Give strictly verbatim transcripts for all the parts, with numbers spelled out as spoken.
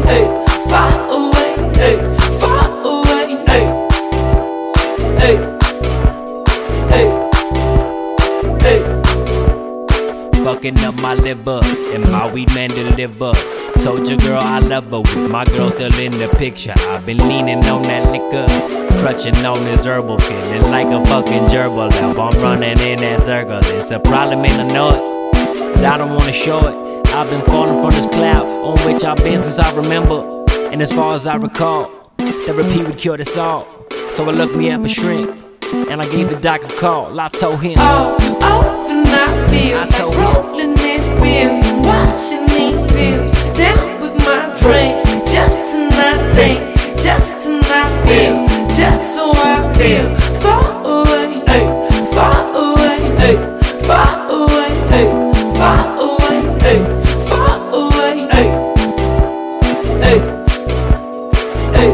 hey, far away, hey, far away, hey, hey, hey, hey. Fucking up my liver, and my weed man deliver. Told your girl I love her, with my girl still in the picture. I've been leaning on that liquor, crutching on this herbal, feeling like a fucking gerbil. Now I'm running in that circle. It's a problem and I know it, but I don't wanna show it. I've been falling from this cloud on which I've been since I remember. And as far as I recall, therapy would cure this all. So I looked me up a shrink, and I gave the doc a call. I told him, all too often I feel I told like him, rolling this bill, watching these pills down with my drink, just to not think, just to not feel, just so I feel far away, hey, far away, hey, far away, hey, far away, hey, far away, hey, hey, hey,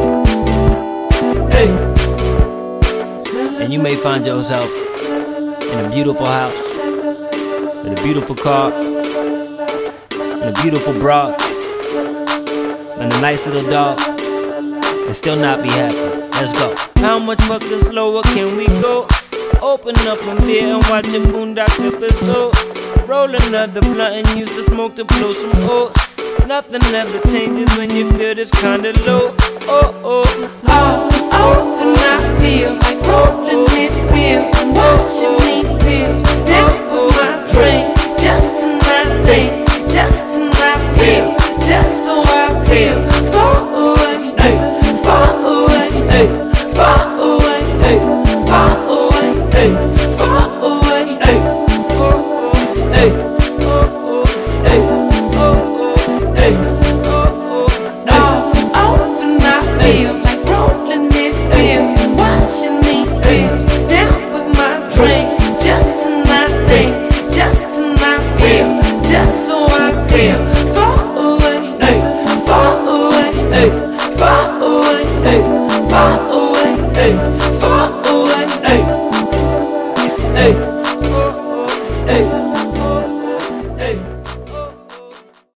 hey. and you may find yourself in a beautiful house, with a beautiful car, and a beautiful broad, and a nice little dog, and still not be happy. Let's go. How much fucking slower can we go? Open up a beer and watch a Boondocks episode. Roll another blunt and use the smoke to blow some oats. Nothing ever changes when you feel this kinda low. Oh oh. All too often I feel like rolling this bill, watching these pills down with my drink, just to not think, just